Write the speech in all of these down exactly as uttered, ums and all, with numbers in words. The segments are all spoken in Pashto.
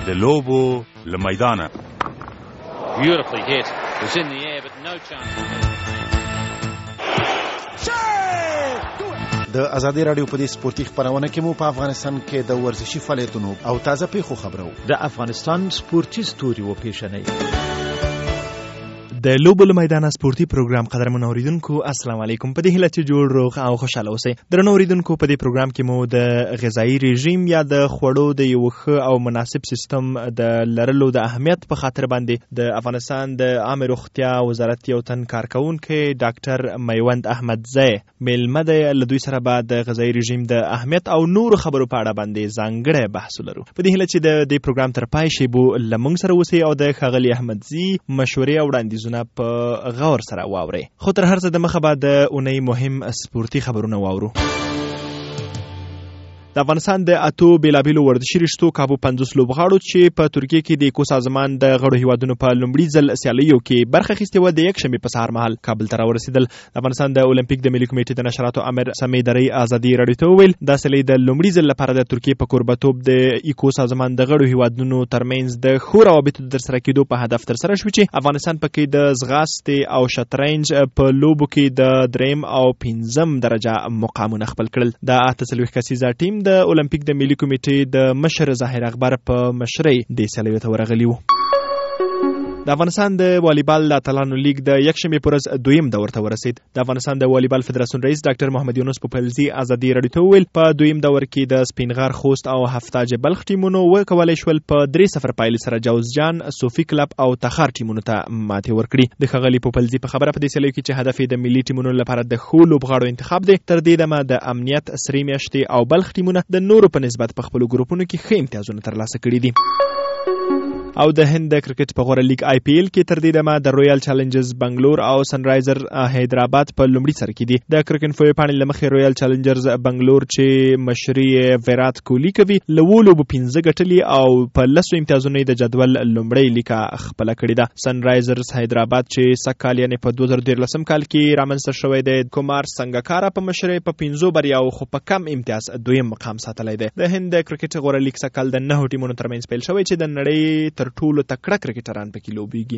د لوبو له میدانه. Beautifully hit. It was in the air but no chance. د ازادي رادیو په دې سپورتي خبرونه کې مو په افغانستان کې د ورزشي فعالیتونو او تازه پیښو خبرو د افغانستان سپورتي ستوري و پیښنې د لوبو له میدان سپورتي پروګرام قدرمن اوریدونکو السلام علیکم. په دې هیله چې جوړ روغ او خوشاله اوسئ. درنو اوریدونکو په دې پروګرام کې مو د غذایی رژیم یا د خوړو د یو ښه او مناسب سیستم د لرلو د اهمیت په خاطر باندې د افغانستان د عامه روغتیا وزارت یو تن کارکونکي ډاکټر میوند احمدزی میلمه دی. له دوی سره به د غذایی رژیم د اهمیت او نورو خبرو په اړه باندې ځانګړی بحث ولرو. په دې هیله چې د دې پروګرام تر پای شی بو لمونږ سره اوسئ او د ښاغلي احمدزی مشورې او وړاندیزونه په غور سره واورئ. خو تر هر څه د مخه به د اونۍ مهم سپورتي خبرونه واورو. د افغانستان د اتو بیلابیلو ورزشي رشتو کابو پنځوس لوبغاړو چې په ترکیه کې د ایکو سازمان د غړو هیوادونو په لومړي ځل سیالیو کې برخه اخیستې وه، د یکشنبې په سهار مهال کابل ته راورسېدل. د افغانستان د اولمپیک د ملي کمیټې د نشراتو امر سمیع درې ازادي راډیو ته وویل دا سیالۍ د لومړي ځل لپاره د ترکیې په کوربهتوب د ایکو سازمان د غړو هیوادونو ترمنځ د ښو روابطو د ترسره کېدو په هدف ترسره شوې چې افغانستان پکې د ځغاستې او شطرنج په لوبو کې د دریم او پنځم درجه مقامونه خپل کړل. د اته څلوېښت کسیزه ټیم د اولمپیک د ملي کمیټې د مشر ظاهر اکبر په مشرۍ د سیالیو ته ورغلي وو. د افغانستان د والیبال د اتلانو لیگ د یکشنبې پر ورځ دویم دور ته ورسید. د افغانستان د والیبال فدراسیون رئیس ډاکټر محمد یونس پوپلزي ازادي راډیو ته وویل په دویم دور کې د سپینغر خوست او هفتاج بلخ ټیمونو وکولای شول په درې صفر پایلې سره جوزجان، صوفي کلب او تخار ټیمونو ته ماتې ورکړي. د ښاغلي پوپلزي په خبره په دې سیالیو کې چې هدف یې د ملي ټیمونو لپاره د ښو لوبغاړو انتخاب دی، تر دې دمه د امنیت، سرې میاشتې او بلخ ټیمونه د نورو په نسبت په خپلو ګروپونو کې ښه امتیازونه ترلاسه کړي دي. او د هند د کرکټ په غوره لیگ آی پی ایل کې تر دې دمه د رویال چیلنجرز بنگلور او سنرایزر حیدرآباد په لومړي سر کې دي. د کرکټ فوی پاڼې له مخې رویال چیلنجرز بنگلور چې مشري ویرات کوهلی کوي له اوو لوبو پنځه ګټلي او په لسو امتیازونو د جدول لومړی لیکه خپله کړې ده. سنرایزرز حیدرآباد چې سږ کال یعنې په دوه زره دیارلسم کال کې رامنځته شوی دی، کومار سنګکارا په مشرۍ په پنځو بریاو خو په کم امتیاز دویم مقام ساتلی دی. د هند د کرکټ غوره لیگ سږ کال د نهو ټیمونو ترمنځ پیل شوی چې د نړۍ تر ټولو تکړه کرکټران پکې لوبېږي.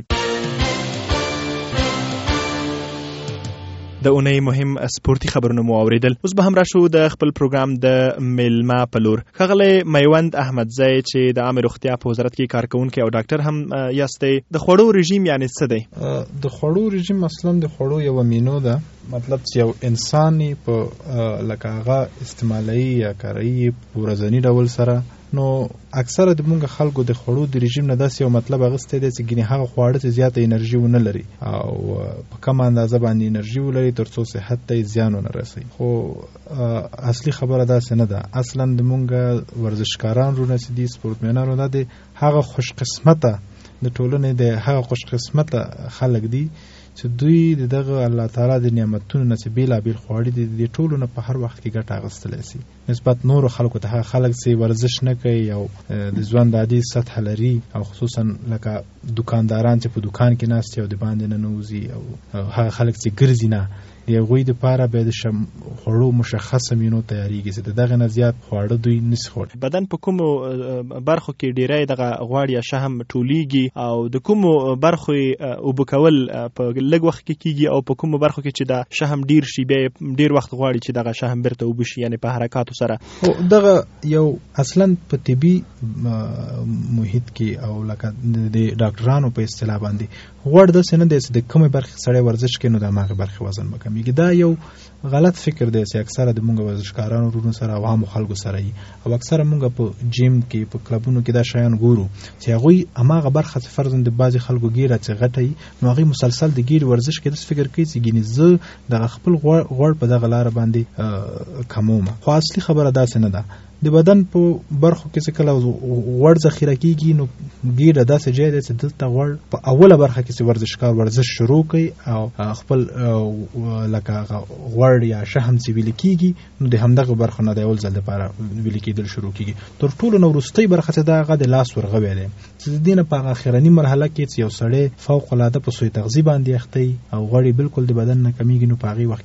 د اونۍ مهم سپورتي خبرونه مو اوریدل. اوس به هم راشو د خپل پروګرام د میلمه په لور. ښاغلی میوند احمدزی چې د عامه روغتیا په وزارت کې کارکونکی او ډاکټر هم یاستئ، د خوړو رژیم یعنی څه دی؟ د خوړو رژیم اصلا د خوړو یو مینو ده، مطلب چې یو انسان په لکه هغه استعمالي یا کاروي په ورځني ډول سره، نو اکثره د مونږ خلکو د خوړو د رژیم نه داسې یو مطلب اغستی دی چې ګینې هغه خواړه چې زیاته انرژي ونه لري او په کمه اندازه باندې انرژي ولري تر څو صحت ته زیان ونه رسوي. خو اصلي خبره داسې نه ده. اصلا د مونږ ورزشکاران رونه چې دي، سپورټمنان رونه دي، هغه خوش قسمته د ټولنې د هغه خوش قسمته خلک دي چې دوی د دغه الله تعالی د نعمتونو نه چې بیلابیل خواړه دي د ټولو نه په هر وخت کې ګټه اخیستلی شي نسبت نورو خلکو ته. هغه خلک چې ورزش نه کوي او د ژوند عادي سطح لري او خصوصا لکه دکانداران چې په دکان کې ناست او د باندې نه نوځي او هغه خلک چې ګرځي نه، د هغوی دپاره باید د خوړو مشخصه مینو تیاریږي چې د دغه نه زیات خواړه دوی نشي خوړلی. بدن په کومو برخو کې ډیری دغه غوړ یا شهم ټولیږي او د کومو برخو اوبه کول په لږ وخت کې کیږي او په کومو برخو کې چې د شهم ډیر شي بیا ډیر وخت غواړي چې دغه شهم بیرته اوبه شي، یعنې په حرکاتو سره. دغه یو اصلا په طبي محیط کې او لکه د ډاکټرانو په اصطلاح باندې غوړ داسې نه دی چې د کومې برخې سړی ورزش کوي نو د هماغې برخې وزن به کمیږي. دا یو غلط فکر دی چې اکثره د مونږ ورزشکارانو ورونو سره عوامو خلکو سره وي او اکثره مونږ په جیم کې په کلبونو کې دا شیان ګورو چې هغوی هماغه برخه چې فرضاً د بعضې خلکو ګیره چې غټه وي نو هغوی مسلسل د ګیرې ورزش کې داسې فکر کوي چې ګینې زه دغه خپل غوړ په دغه لاره باندې کموم. خو اصلي خبره داسې نه ده. د بدن په برخو کې چې کله غوړ ذخیره کیږي نو ګیره داسې ځای دی چې دلته غوړ په اوله برخه کې چې ورزشکار ورزش شروع کوي او خپل لکه غوړ یا شهم چې ویلې کیږي نو د همدغه برخو نه د اول ځل لپاره ویلې کېدل شروع کیږي. تر ټولو نه وروستۍ برخه چې دا هغه د لاس ورغوی دی چې د دې نه په اخرني مرحله کې چې یو سړی فوق العاده په سوی تغذیه باندې اخته او غوړې بالکل د بدن نه کمیږي نو په هغې وخت کې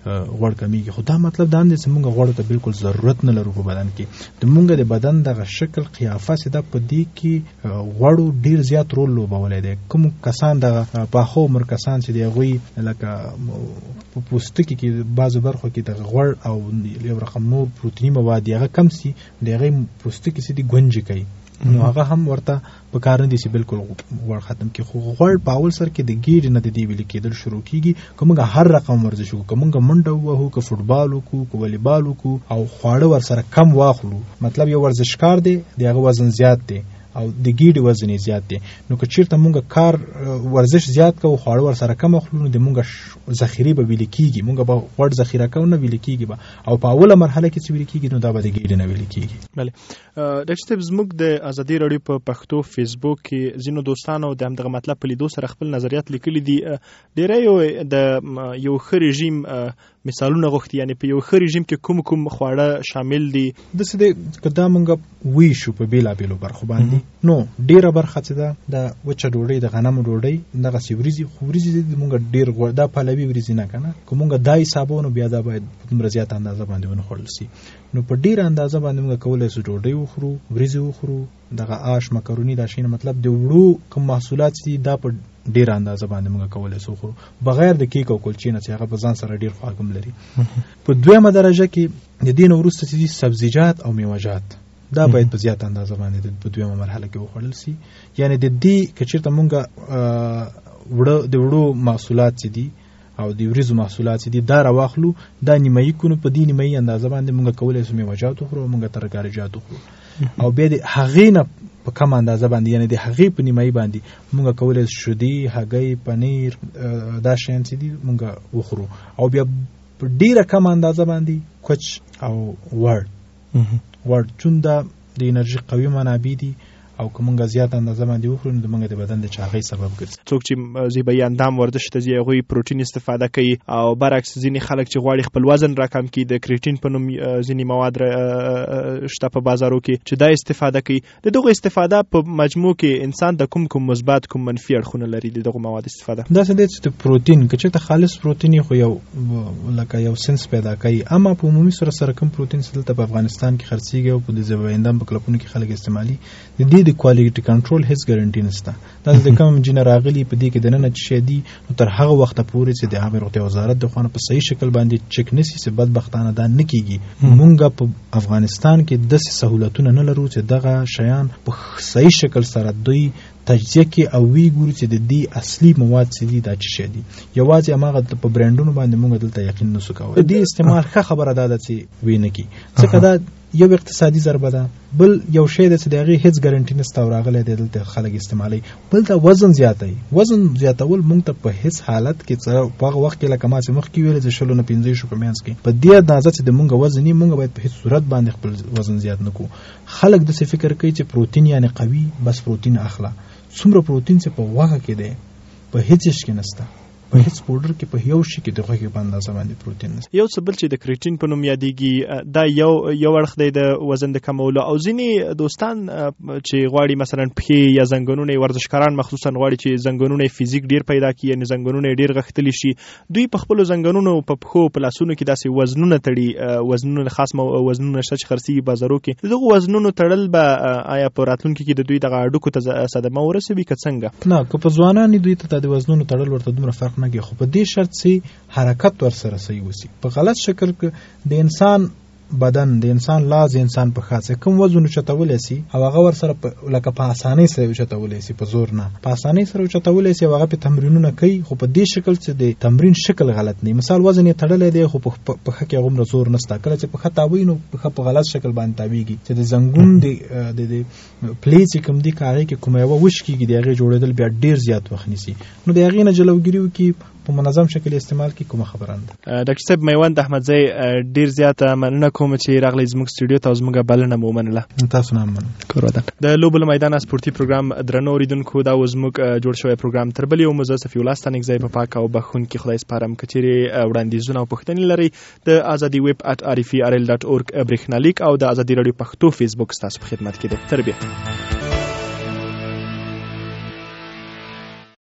غوړ کمیږي. خو دا مطلب دا نه چې موږ غوړ ته بالکل ضرورت نه لرو په بدن کې. د موږ د بدن دغه شکل قیافه چې دا په دې کې غوړو ډیر زیات رول لوبولی دی. کوم کسان د پاخه عمر کسان چې دی هغوی لکه په پوستکي کې بعضو برخو کې د غوړ او یو رقم نور پروتیني مواد هغه کم سي، د هغې پوستکي چې دی ګونجې کوي، نو هغه هم ورته په کار نه دي چې بالکل غوړ ختم کړي. خو غوړ په اول سر کې د ګیډې نه د دې ویلې کېدل شروع کېږي. که موږ هر رقم ورزش وکړو، که موږ منډه ووهو، که فوټبال وکړو، که والیبال وکړو او خواړه ورسره کم واخلو، مطلب یو ورزشکار دی د هغه وزن زیات دی او د ګیډې وزن یې زیات دی، نو که چېرته موږ کار ورزش زیات کوو خواړه ورسره کم اخلو، نو د موږ ذخیرې به ویلې کېږي، موږ به غوړ ذخیره کوو نه ویلې کېږي به، او په اوله مرحله کې چې ویلې کېږي نو دا به د ګیډې نه ویلې کېږي. بله ډاکټر صاحب، زموږ د ازادي راډیو په پښتو فیسبوک کې ځینو دوستانو د همدغه مطلب په لیدو سره خپل نظریات لیکلي دي. ډېری د یو ښه رژیم مثالونه غوښتي، یعنې په یو ښه رژیم کې کوم کوم خواړه شامل دي. داسې دی که دا موږ ویشو په بېلابېلو برخو باندې، نو ډېره برخه چې ده د وچه ډوډۍ، د غنمو ډوډۍ، دغسې وریځې، خو وریځې دي موږ ډېر غوړ، دا پلوي وریځې نه که نه، که موږ دا حسابو نو بیا دا باید په دومره زیاته اندازه باندې ونه خوړل سي. نو په ډېره اندازه باندې موږ کولی سو ډوډۍ وخورو، وریځې وخورو، دغه آش، مکروني، دا شیونه، مطلب د وړو کوم محصولات دي دا په ډېره اندازه باندې موږ کولی سو وخورو، بغیر د کیک او کلچې نه چې هغه په ځان سره ډېر خواږه هم لري. په دویمه درجه کې د دې نه وروسته چې دي سبزیجات او میوه‌جات، دا باید په زیات اندازه باندې په دویمه مرحله کې وخوړل سي. یعنې د دې که چېرته موږ وړه د وړو محصولات چې دي او د وریځو محصولات چې دي دا راواخلو، دا نیمایي کونو، په دې نیمایي اندازه باندې موږ کولی سو میوه‌جات وخورو او موږ ترکاریجات وخورو، او بیا د هغې نه په کم اندازه باندې، یعنی د هغې په نیمایي باندې موږ کولی سو شیدې، هګۍ، پنیر، دا شیان چې دي موږ وخورو، او بیا په ډېره کم اندازه باندې کوچ او وړ وړ چون دا د انرژي قوي منابع دي، او که موږ زیات اندازه باندې وخورو نو د موږ د بدن د چاغۍ سبب ګرځي. څوک چې زیبایي اندام ورزش ته ځي هغوی پروټین استفاده کوي، او برعکس ځینې خلک چې غواړي خپل وزن راکم کړي د کریټین په نوم ځینې مواد شته په بازارو کې چې دا استفاده کوي. د دغو استفاده په مجموع کې انسان د کوم کوم مثبت کوم منفي اړخونه لري د دغو مواد استفاده؟ داسې دی چې د پروټین که چېرته خالص پروټین خو یو لکه یو سنس پیدا کوي، اما په عمومي سره سره کوم پروټین چې دلته په افغانستان کې خرڅېږي او په د زیبایي اندام په کلبونو کې خلک استعمالي، د دې د کوالټي کنټرول هیڅ ګارنټي نشته. دا د کوم انجینر راغلي په دې کې د نن چې شدي نو تر هغه وخت پورې چې د عامه روغتیا وزارت د خوانه په صحیح شکل باندې چک نشي، چې بدبختانه دا نه کیږي. مونږ په افغانستان کې د سہولتونه نه لرو چې دغه شیان په صحیح شکل سره دوی تجزیه کې او وی ګوري چې د دې اصلي مواد څه دي، دا څه دي. یوازې هغه په برانډونو باندې موږ دلته یقین نشو کولای. د دې استعمال ښه خبره ده چې وینه کی څنګه دا یو اقتصادي ضربه ده، بل یو شی د دغه هیڅ ګارنټي نشته او راغلی دی دلته خلک استعمالي، بل دا وزن زیاتوي. وزن زیاتول موږ ته په هیڅ حالت کې په هغه وخت کې لکه ما چې مخکې ویل چې شلو نه پنځه شو په منځ کې په دې اندازه چې د موږ وزن یې موږ باید په هیڅ صورت باندې خپل وزن زیات نه کوو. خلک د څه فکر کوي چې پروتین یعنی قوي بس پروتین اخلا، څومره پروتین چې په واغه کې دی په هیڅ شي کې نشته، په هیڅ پودر کې په یو شي کې د غوښې په اندازه باندې پروتین نشته. یو څه بل چې د کریټین په نوم یادېږي دا یو یو اړخ دی د وزن د کمولو، او ځینې دوستان چې غواړي مثلا پښې یا زنګونونه ورزشکاران مخصوصا غواړي چې زنګونونه فزیک ډیر پیدا کړي، یعنې زنګونونه ډیر غښتلي شي، دوی په خپلو زنګونونو په پښو په لاسونو کې داسې وزنونه تړي، وزنونه خاص وزنونه شته چې خرڅېږي بازارو کې. دغو وزنونو تړل به آیا په راتلونکي کې د دوی دغه هډوکو ته صدمه ورسوي که څنګه؟ نه، که په ځوانانو دوی ته د وزنونو تړل ورته دومره فرق نه کوي، خو په دې شرط چې حرکت ورسره صحیح وسی. په غلط شکل کې د انسان بدن، د انسان لاس، د انسان په خاصه کوم وزن چتولای سي او هغه ور سره لکه په اسانۍ سره چتولای سي، په زور نه په اسانۍ سره چتولای سي، هغه په تمرینونه کوي، خو په دې شکل چې د تمرین شکل غلط نه. مثال وزن یې تړلې دی خو په خکه غومره زور نشته، کله چې په خطا وینو په غلط شکل باندې تابېږي چې د زنګون د د پلیټ کوم دی کاري کې کومه و وش کېږي، دغه جوړېدل بیا ډیر زیات وخت نیسي. نو دغه نه جلوګیری وکي په منظم شکل استعمال کی کومه خبره ده. ډاکټر صاحب میوند احمدزی ډیر زیات مننه کوم چې راغلی زموږ سټوډیو ته، زموږ بلنه مو منله. تاسو نه مننه. کورودن د لوبل میدان سپورتي پروګرام درنو اوریدونکو، دا زموږ جوړ شوی پروګرام تر بل یو مزه صفی الله ستانګزی په پاک او بخون کې خدای سپارم. کچېری وړاندیزونه او پوښتنې لري د ازادي ویب ات ار اف ای ار ال ډاټ اورګ برېښنالیک او د ازادي رادیو پښتو فیسبوک ستاسو په خدمت کې ده. تربیه